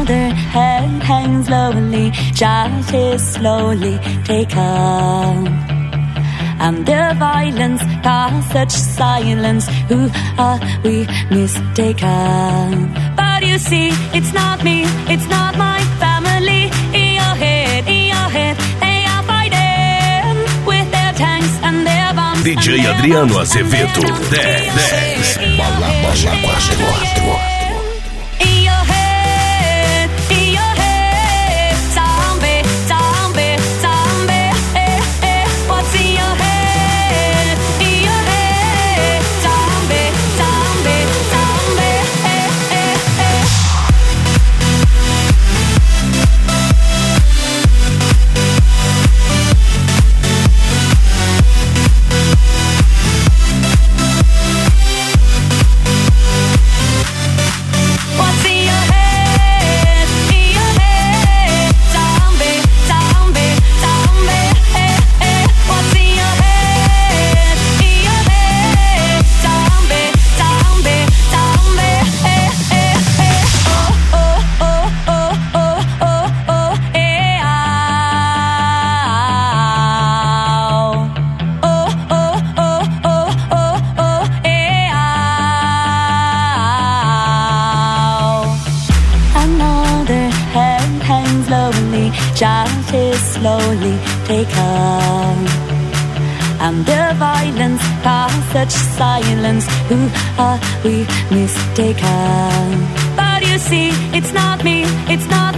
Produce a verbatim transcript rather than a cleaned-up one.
Another head hangs lowly, just is slowly taken. And the violence caused such silence. Who are we mistaken? But you see, it's not me, it's not my family. In your head, in your head, they are fighting with their tanks and their bombs. D J Adriano Azevedo, dez, dez. Bala, bala, quatro, quatro. Just is slowly taken. And the violence caused such silence. Who are we mistaken? But you see, it's not me, it's not